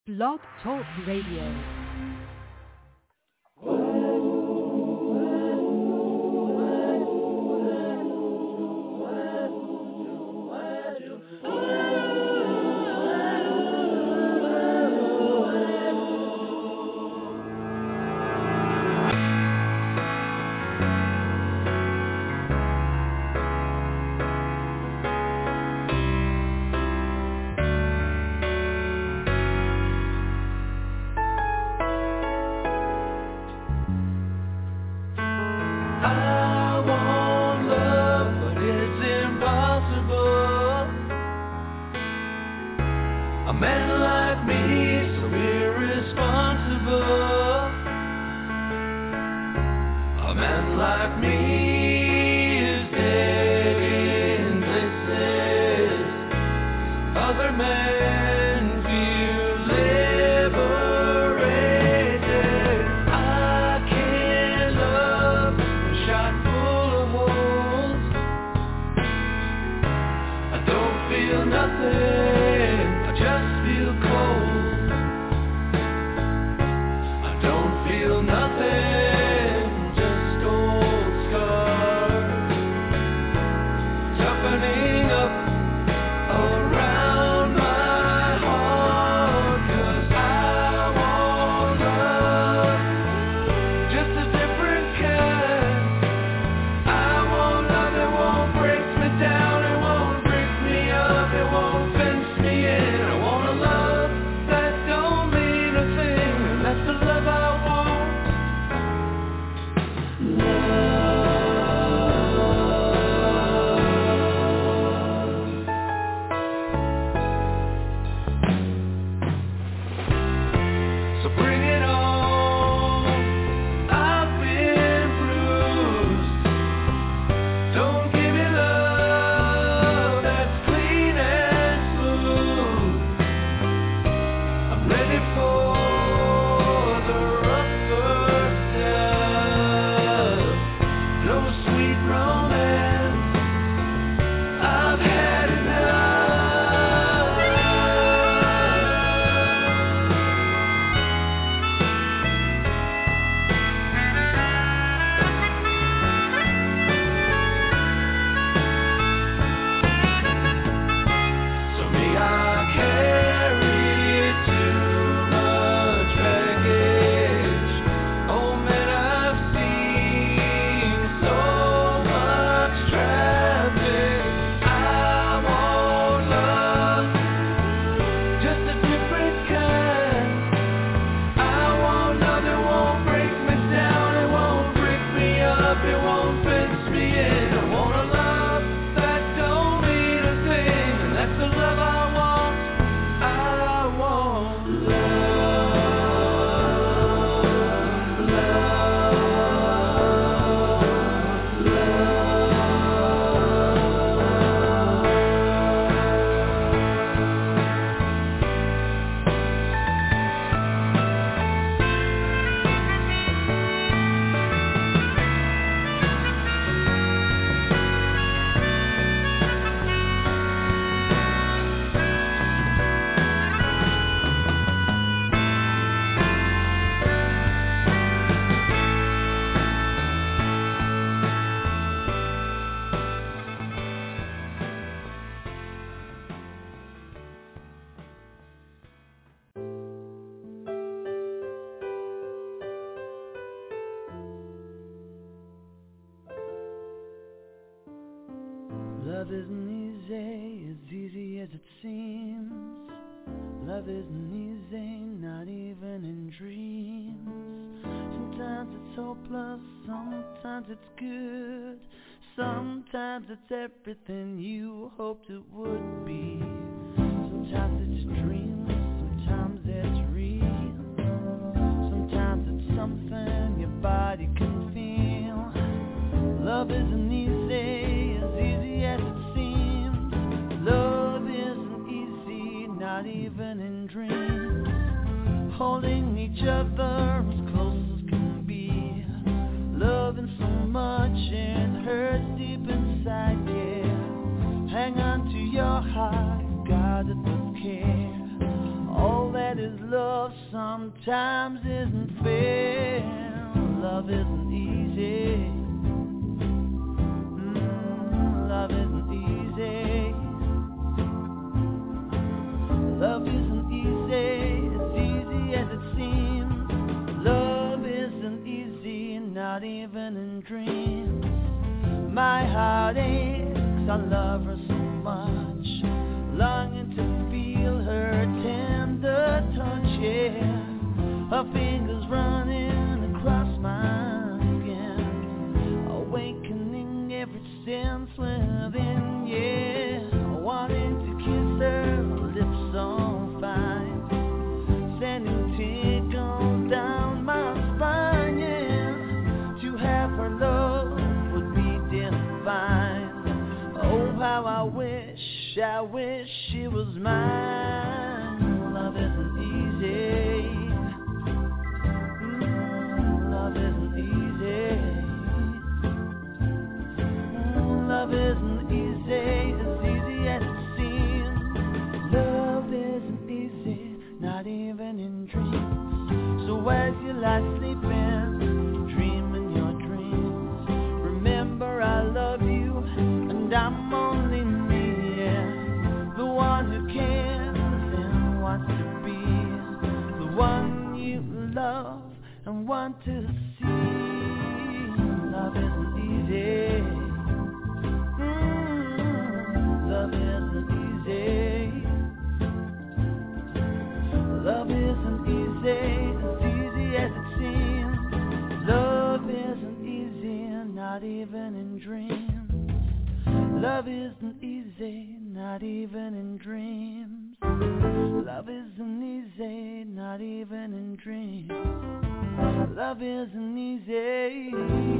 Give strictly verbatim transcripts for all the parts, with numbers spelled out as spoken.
Blog Talk Radio. Love isn't easy, as easy as it seems. Love isn't easy, not even in dreams. Sometimes it's hopeless, sometimes it's good. Sometimes it's everything you hoped it would be. Sometimes it's a dream, sometimes it's real. Sometimes it's something your body can feel. Love isn't easy, as easy as it seems. Love isn't easy, not even in dreams. Holding each other as close as can be. Loving so much and hurt deep inside, yeah. Hang on to your heart, guard it with care. All that is love sometimes isn't fair. Love isn't easy. Mm, love isn't easy. Love isn't easy, as easy as it seems. Love isn't easy, not even in dreams. My heart aches, I love her so much, longing to feel her tender touch, yeah. Her fingers running across my skin, awakening every sense within, yeah. Wanting to kiss her lips so fine, sending tingles down my spine, yeah. To have her love would be divine. Oh, how I wish, I wish she was mine. Love isn't easy. Mm, love isn't easy. Mm, love isn't easy, as easy as it seems. Love isn't easy, not even in dreams. So as you lie sleeping, dreaming your dreams, remember I love you, and I'm only me, yeah. The one who cares and wants to be, the one you love and want to see. Love isn't easy. Mm, love isn't easy. Love isn't easy, as easy as it seems. Love isn't easy, not even in dreams. Love isn't easy, not even in dreams. Love isn't easy, not even in dreams. Love isn't easy.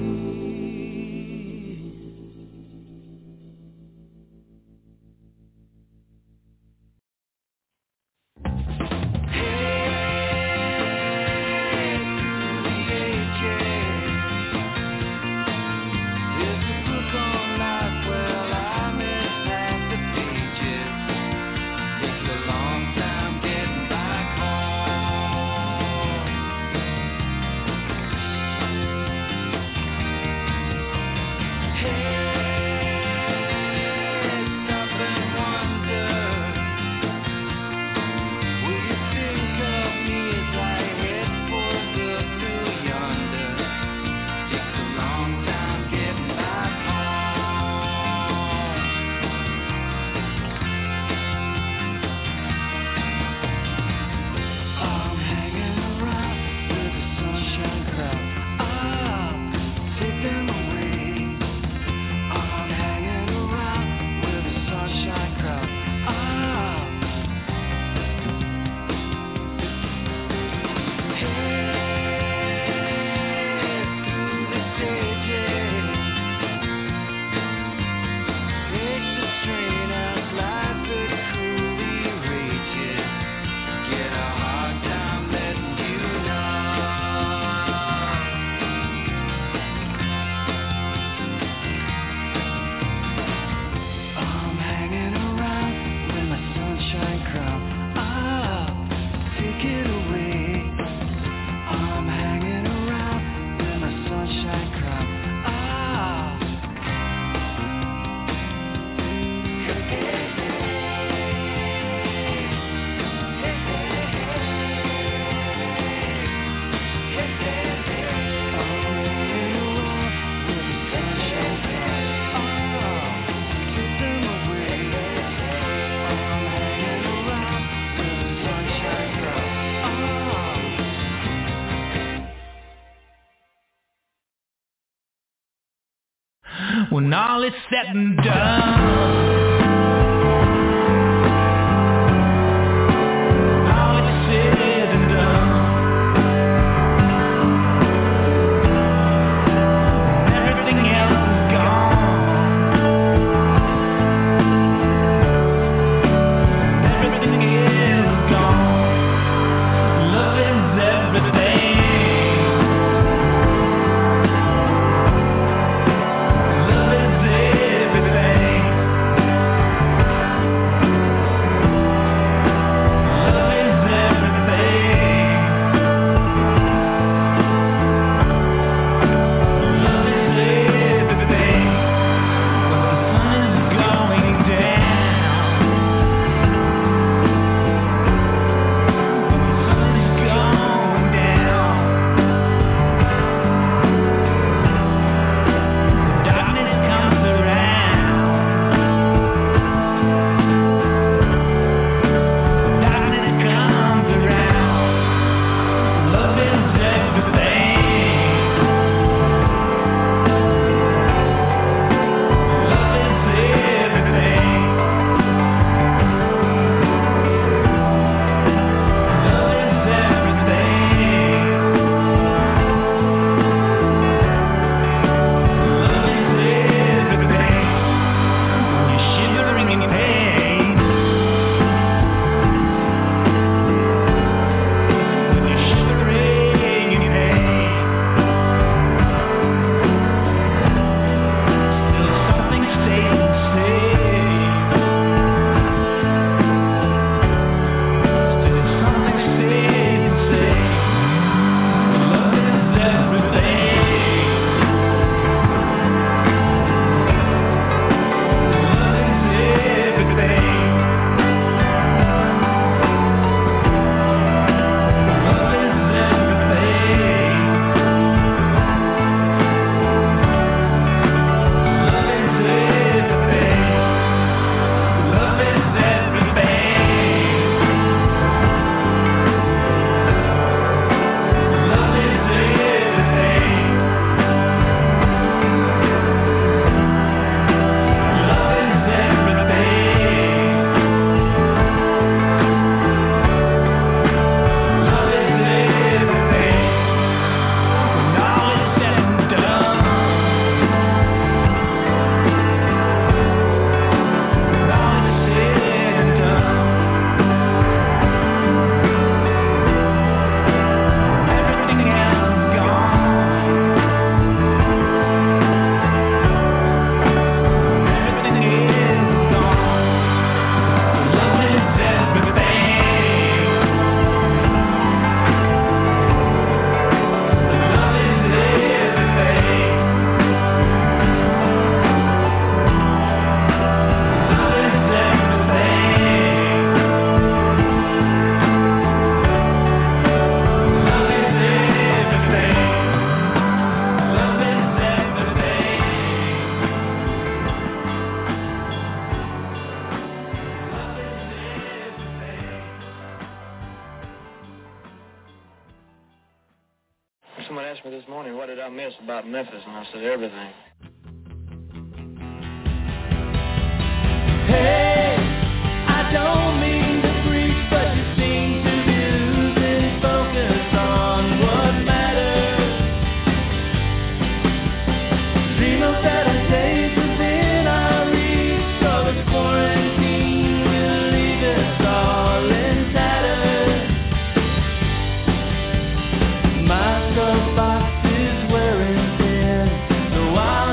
When all is said and done, all is said and done, everything else is gone, everything is gone, love is everything. Love is everything. someone asked me this morning, what did I miss about Memphis? And I said, everything. Hey, I don't mean to preach, but you seem to be losing focus on what matters. Dream of better days within our reach, so the quarantine will leave us all in tatters. My soapbox is wearing thin, so I'll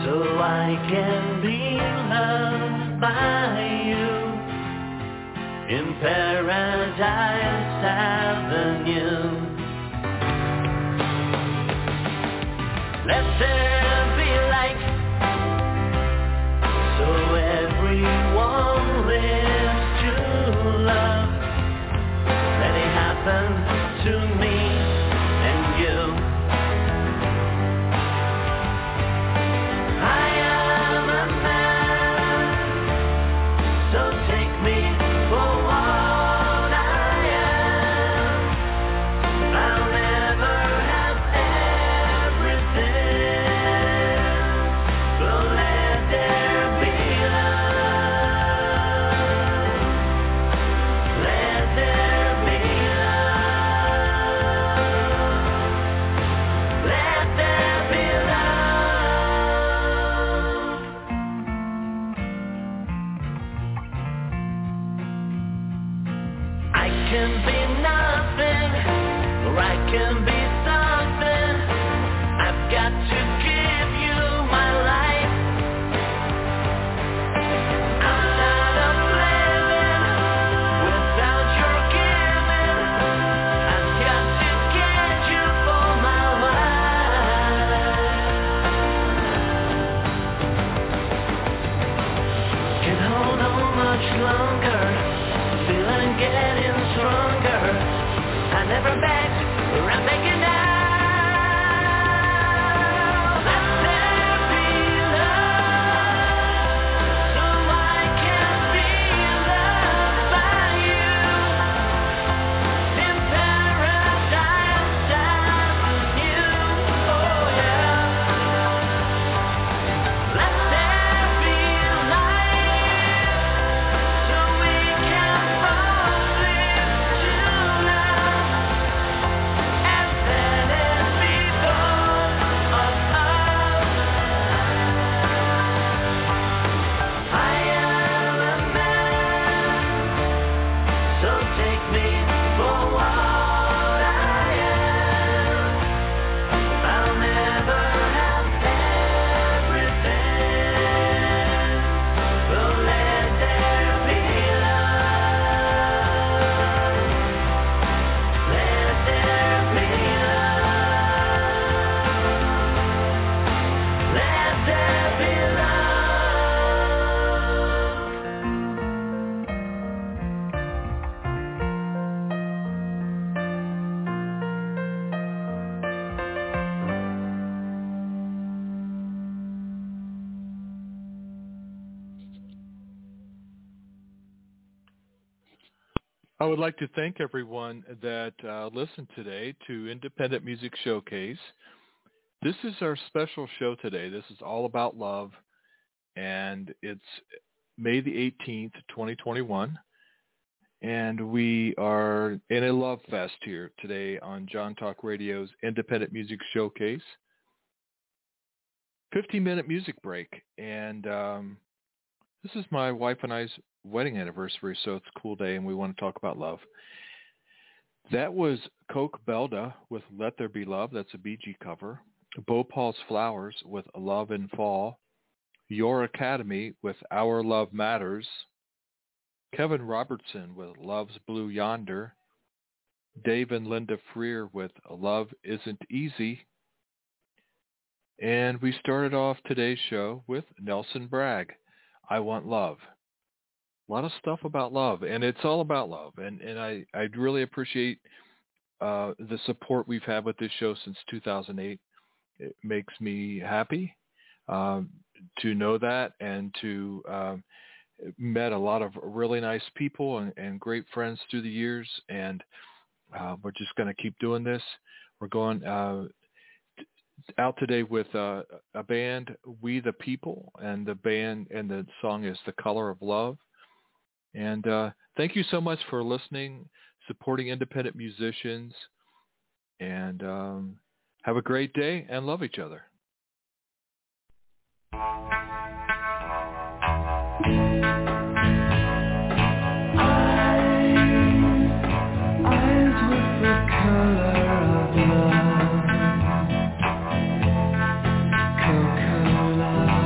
so I can be loved by you in Paradise Avenue. Let there be light, so everyone lives to love. Let it happen to me and you. I am a man, so take me for what I am. I'll never have everything, but let there be love. Let there be love. Let there be love. I can be nothing, or I can be something. I've got to give you my life. I'm not up living without your giving. I've got to get you for my life. Can't hold on much longer, feeling getting stronger. I never begged, or I'm begging now. Let there be love, so I can be loved by you in Paradise Avenue. Oh yeah. Let there be light, so we can both live tonight, and let it be both of us. I am a man, so take me for what I am. I'll never have everything, but let there be love. Let there be love. Let there be love. I would like to thank everyone that uh, listened today to Independent Music Showcase. This is our special show today. This is all about love, and it's May the eighteenth, twenty twenty-one, and we are in a love fest here today on John Talk Radio's Independent Music Showcase. fifteen-minute music break, and um, this is my wife and I's wedding anniversary, so it's a cool day, and we want to talk about love. That was Coke Belda with Let There Be Love. That's a Bee Gee cover. Bhopal's Flowers with Love in Fall. Your Academy with Our Love Matters. Kevin Robertson with Love's Blue Yonder. Dave and Linda Freer with Love Isn't Easy. And we started off today's show with Nelson Bragg, I Want Love. A lot of stuff about love, and it's all about love. And, and I, I really appreciate uh, the support we've had with this show since two thousand eight. It makes me happy um, to know that, and to um, met a lot of really nice people and, and great friends through the years, and uh, we're just going to keep doing this. We're going uh, out today with uh, a band, We the People, and the band and the song is The Color of Love. And uh, thank you so much for listening, supporting independent musicians, and um, have a great day and love each other. Eyes with the color of love, Coca-Cola.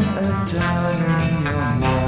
a doubt in your mind.